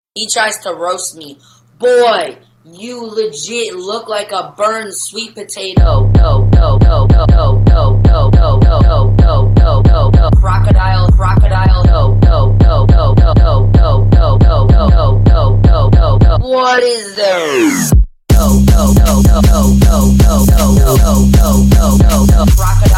He tries to roast me. Boy, you legit look like a burned sweet potato. No, no, no, no, no, no, no, no, no, no, no, no, no, no. Crocodile, crocodile. No, no, no, no, no, no, no, no, no, no, no, no, no, no, no. What is this? No, no, no, no, no, no, no, no, no, no, no, no, no. Crocodile.